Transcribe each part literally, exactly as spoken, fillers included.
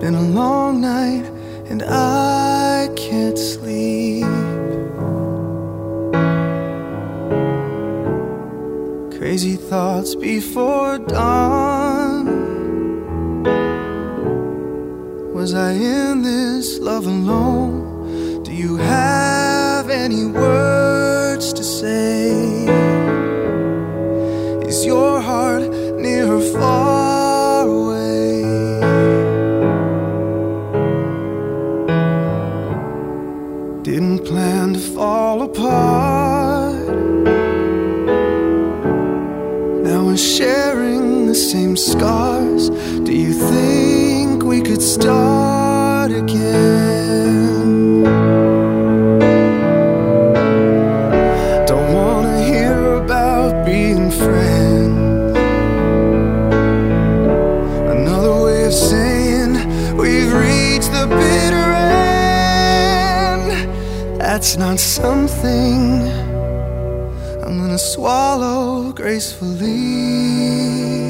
been a long night and I can't sleep. Crazy thoughts before dawn. Was I in this love alone? Do you have any words to say? Is your heart near or far away? Didn't plan to fall apart. Now we're sharing the same scars. Do you think we could start again? Don't wanna hear about being friends. Another way of saying we've reached the bitter end. That's not something I'm gonna swallow gracefully.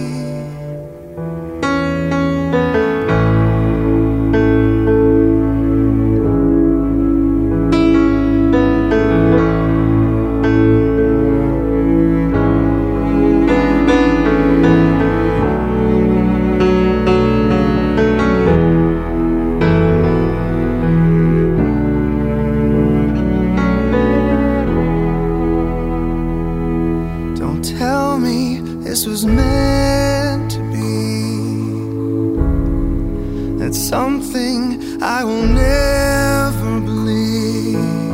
Tell me this was meant to be. That's something I will never believe.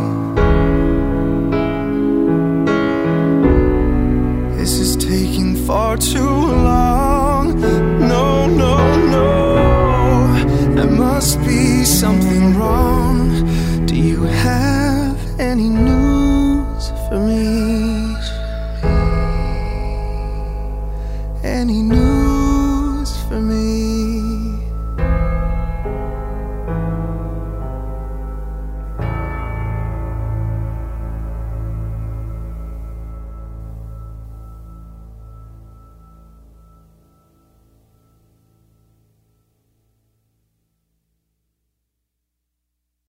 This is taking far too long. No, no, no. There must be something wrong.